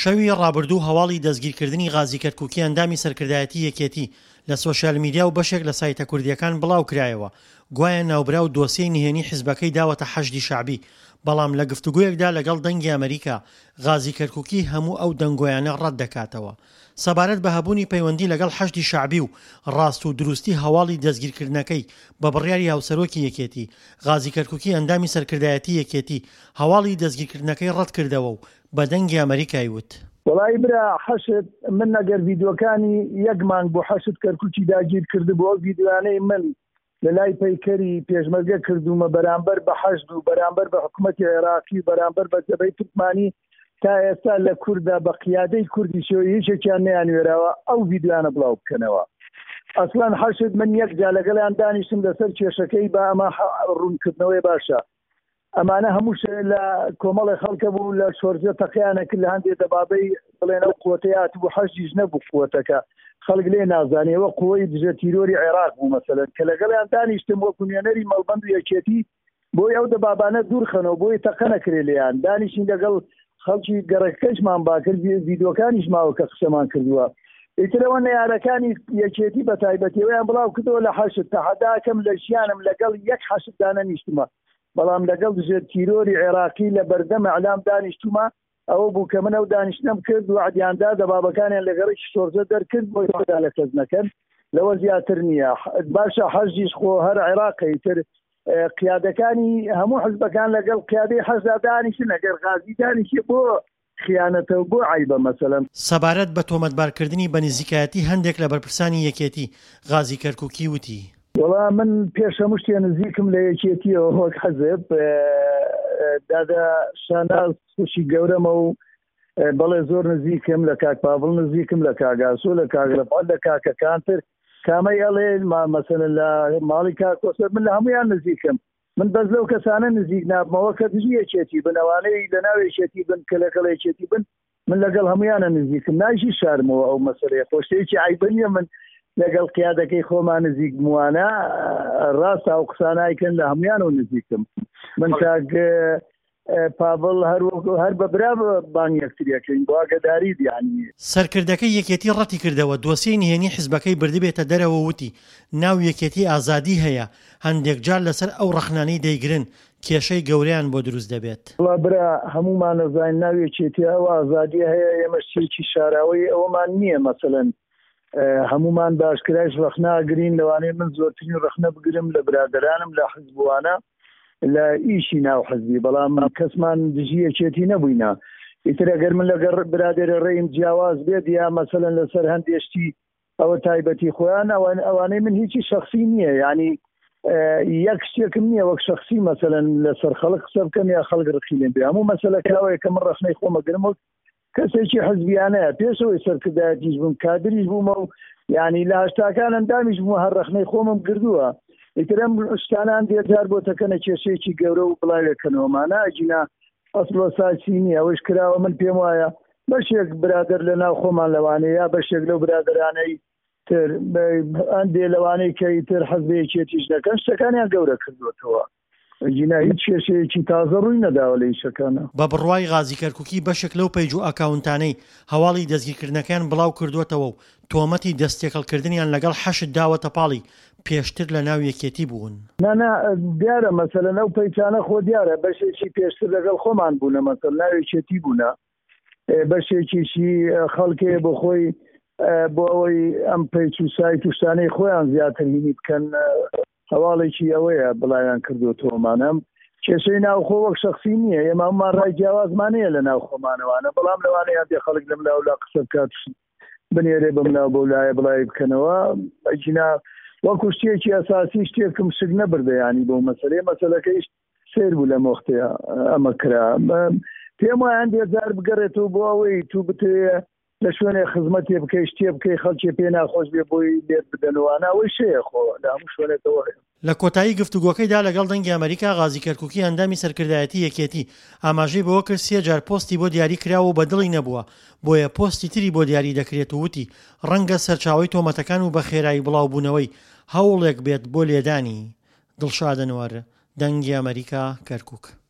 شەوی ڕابردوو هەواڵی دەستگیرکردنی غازی کەرکووکی ئەندامی سەرکردایەتی یەکێتی لە سۆشیال میدیا و بەشێک لە سایتە کوردیەکان بڵاو کرایەوە. گوایە ناوبرا و دۆسیەی نهێنی حیزبەکەی داوەتە حەشدی شعبی، بەڵام لە گفتوگویەکدا لەگەڵ دەنگی ئەمریکا غازی کەرکووکی هەموو ئەو دەنگۆیانە ڕەت دەکاتەوە. سەبارەت بە هەبوونی پەیوەندی لەگەڵ حەشدی شعبی و ڕاست و دروستی هەواڵی دەستگیرکردنەکەی بە بڕیاری هاوسەرۆکی یەکێتی، غازی کەرکووکی ئەندامی سەرکردایەتی یەکێتی هەواڵی دەستگیرکردنەکەی ڕەت کردەوە و بە دەنگی ئەمریکای وت: وڵای برا حەشت من نەگەر ڤیدیۆکانی یەک مانگ بۆ حەشت کەرکووکی داگیر کردبووە، ڤیدیۆانەی من لە لای پەیکەری پێشمەرگە کردومە بەرامبەر بە حەشد و بەرامبەر بە حکوومەتی عێراقی بەرامبەر بە جەبهەی تورکمانی تا ئێستا لە کووردا بە قیادەی کوردی شێوە هیچێکیان نەیانوێراوە ئەو ڤیدیۆانە بڵاو بکەنەوە. ئەسڵەن حەشت من یەکجا لەگەڵیان دانیشتم لەسەر کێشەکەی بە ئەمە ڕوونکردنەوەی باشە. ئەمانە هەمووش لە کۆمەڵی خەڵکە بوو لە شۆرجە تەقیانە کرد لە هەندێک دەبابەی بڵێن ئەو قووەتەیات بوو حەشدیش نەبوو قووەتەکە خەڵک لێ نازانێەوە قووەی دژە تیرۆری عێراق بوو مەسەلەن کە لەگەڵیان دانیشتم وەکو نوێنەری مەڵبەند و یەکێتی بۆی ئەو دەبابانە دوورخەنەوە بۆی تەقە نەکرێ لێیان دانیشین لەگەڵ خەڵکی گەڕەکەشمان باکرد ڤیدیۆکانیش ماوە کە قسەمان کردووە. ئیترەوە نەیارەکانی یەکێتی بە تایبەتیەوەیان بڵاو کردەوە لە حەشد تەحەداکەم لە ژیانم لەگەڵ یەک حەشددا نەنیشتمە، بەڵام لەگەڵ دژە تیرۆری عێراقی لە بەردەم ئەعلام دانیشتومە. ئەوە بوو کە من ئەو دانیشتنم کرد و عەدیاندا دەبابەکانیان لەگەڕێکی شۆرجە دەرکرد بۆی خۆدا لە کەس نەکەن، لەوە زیاتر نییە. باشە حەشدیش خۆ هەر عێراقی تر قیادەکانی هەموو حزبەکان لەگەڵ قیادەی حەشدا دانیشن، ئەگەر غازی دانیشێ بۆ خیانەتەوە بۆ عیبە. مەسەلەن سەبارەت بە تۆمەتبارکردنی بە نزیکایەتی هەندێک لە بەرپرسانی یەکێتی غازی کەرکووکی وتی: وەڵا من پێش هەموو شتێ نزیکم لە یەکێتیەوە هۆک حەزب دادا شاناز خوشی گەورەمە و بەڵێ زۆر نزیکم لە کاک پاڤڵ نزیکم لە کاگاسۆ لە کاگرەپال لە کاکەکانتر کامەی ئەڵێ مەسەلەن لە ماڵی کاکۆسەر من لە هەمویان نزیکم. من بەس لەو کەسانە نزیک نابمەوە کە دژی یەکێتی بن، ئەوانەی لە ناو یەکێتی بن کە لەگەڵ یەکێتی بن من لەگەڵ هەمویانە نزیکم، نایشی شارمەوە ئەو مەسەلەیە خۆشتەیەکی عیبە نییە من لەگەڵ قیادەکەی خۆمان نزیک بووانە ڕاستە ئەو قسانایکەن لە هەمویان و نزیکم. من کاک پاڤڵ هەر بە برا بان یەکتریەکەین بۆ ئاگاداری دیانی. سەرکردەکەی یەکێتی ڕەتی کردەوە، دۆسیەی نهێنی حیزبەکەی بردبێتە دەرەوە وتی ناو یەکێتی ئازادی هەیە، هەندێک جار لەسەر ئەو ڕەخنانەی دەیگرن کێشەی گەورەیان بۆ دروست دەبێت. وڵا برا هەمومان نەزانین ناو یەکێتی ئەو ئازادی هەیە، ئێمە شتێکی شاراوەی ئەوەمان نییە. مەسەلەن هەمومان باشکرایش ڕەخناگرین، لەوانەیە من زۆرترین ڕەخنە بگرم لە برادرانم لە حزبوانە لە ئیشی ناو حزبی، بەڵام کەسمان دژی یەکێتی نەبووینە. ئیتر ئەگەر من لەگەڵ برادێرە ڕێیم جیاواز بێت یا مەسەلەن لەسەر هەندێشتی ئەوە تایبەتی خۆیان ئەوانەی من هیچی شخصی نییە، یعنی یەک شتێکم نییە وەک شخصی مەسەلەن لەسەر خەڵک قسە بکەم یا خەڵک ڕخی لێم بێ. هەموو مەسەلەکەوەیە کە من ڕەخنەی خۆمەگرم و کەسێکی حزبیانەیە پێشەوەی سەرکردایەتیش بووم کادریش بوومە و یعنی لە هەشتاکان ئەندامیش بوومە هەر ڕەخنەی خۆمم کردووە. ئیترم شتانان دێجار بۆ تەکەنە کێشەیەکی گەورە و بڵاوێکەنەوەمانە ئەجینا ئەسڵ ساسی نییە. ئەوەش کراوە من پێم وایە بەشێک برادر لە ناو خۆمان لەوانەیە یا بەشێک لەو برادرانەی تر ئەندێ لەوانەی کەی تر حەزبەیەکێتیش دەکەن شتەکانیان گەورە کردوێتەوە. جینا هیچ کێشەیەکی تازە ڕووی نەداوە لە ئیشەکانە. بە بڕوای غازی کەرکووکی بەشێک لەو پەیج و ئەکاونتانەی هەواڵی دەستگیرکردنەکان بڵاو کردوێتەوە و تۆمەتی دەستێکەڵکردنیان لەگەڵ حەشد داوەتە پاڵی پێشتر لە ناو یەکێتی بوون. نانا دیارە مەسەلەن ئەو پەیچانە خۆ دیارە بەشێکی پێشتر لەگەڵ خۆمان بوونە مەسەل ناو یەکێتی بوونە، بەشێکیشی خەڵکێ بۆ خۆی بۆ ئەوەی ئەم پەیچ و سایت و شتانەی خۆیان زیاتر هینی بکەن هەواڵێکی ئەوەیە بڵایان کردوتەوەمانم کێشەی ناو خۆ وەک شخصی نییە. ئێمە هەمومان ڕای جیاوازمانەیە لە ناو خۆمانەوەوانە، بەڵام لەوانەیە دێ خەڵک لەم لاولا قسە بکات بنێرێ بەم ناو بە لایە بڵای بکەنەوە. ئەجینا وەکو شتێکی ئەساسی شتێکم شک نەبردەیانی بۆ مەسەلەکەیش سیر بوو لە مۆختەیە ئەمە کرا. پێم وایە هەندێک جار بگەڕێتەوە بۆ ئەوەی تو بتوێ لە شوێنێ خزمەتێ بکەی شتێ بکەی خەڵکی پێ ناخۆش بێ بۆی لێت بدەنەوەوانە ئەوەی شەیە خۆ لە هەموو شوێنێتەوە. لە کۆتایی گفتوگۆکەیدا لەگەڵ دەنگی ئەمریکا غازی کەرکووکی ئەندامی سەرکردایەتی یەکێتی ئاماژەی بەوە کرد 3 جار پۆستی بۆ دیاری کراوە و بەدڵی نەبووە، بۆیە پۆستی تری بۆ دیاری دەکرێت و وتی ڕەنگە سەرچاوی تۆمەتەکان و بە خێرایی بڵاوبوونەوەی هەوڵێک بێت بۆ لێدانی. دڵشادنوەر، دەنگی ئەمریکا، کەرکووک.